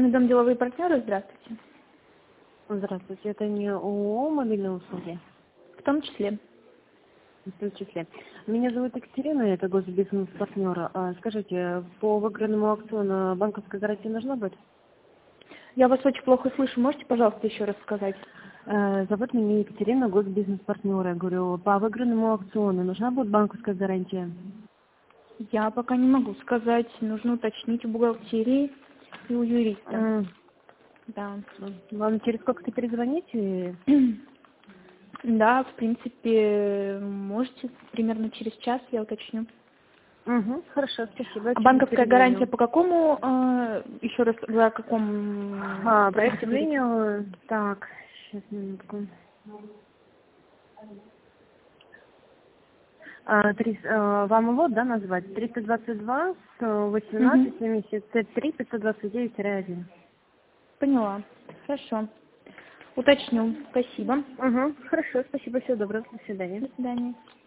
Социальный дом «Деловые партнеры», здравствуйте. Здравствуйте, это не ООО «Мобильные услуги»? В том числе. В том числе. Меня зовут Екатерина, это госбизнес-партнер. Скажите, по выигранному аукциону банковская гарантия нужна будет? Я вас очень плохо слышу. Можете, пожалуйста, еще раз сказать? Зовут меня Екатерина, госбизнес-партнер. Я говорю, по выигранному аукциону нужна будет банковская гарантия? Я пока не могу сказать. Нужно уточнить у бухгалтерии и у юриста. Да. Вам через сколько-то перезвоните? Да, в принципе, можете примерно через час, я уточню. Угу, хорошо, спасибо. А банковская гарантия по какому, еще раз, вы о каком По проекте говорите? предъявлению, так, сейчас минутку. Вам вот, да, назвать? 322 18 73 529-1. Поняла. Хорошо. Уточню. Спасибо. Угу, хорошо, спасибо, всего доброго, до свидания. До свидания.